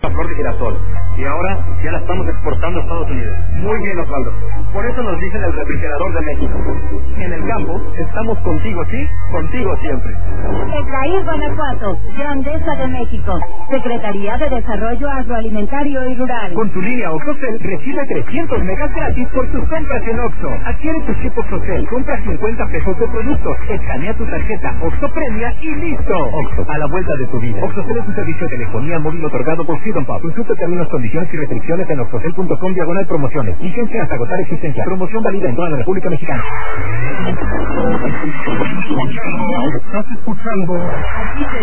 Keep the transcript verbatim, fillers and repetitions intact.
La flor de girasol. Y ahora ya la estamos exportando a Estados Unidos. Muy bien, Osvaldo. Por eso nos dicen el refrigerador de México. En el campo, estamos contigo aquí, contigo siempre. Efraín Guanajuato, Grandeza de México, Secretaría de Desarrollo Agroalimentario y Rural. Con tu línea OXXOCEL, recibe trescientos megas gratis por tus compras en Oxxo. Adquiere tu chip OXXOCEL, compra cincuenta pesos de productos, escanea tu tarjeta Oxxo Premia y listo. Oxxo, a la vuelta de tu vida. OXXOCEL es un servicio de telefonía móvil otorgado por Freedom Pub. Consulta términos, condiciones y restricciones en oxxocel punto com diagonal promociones. Vigencia hasta agotar existencia. Promoción válida en toda la República Mexicana. Estás escuchando.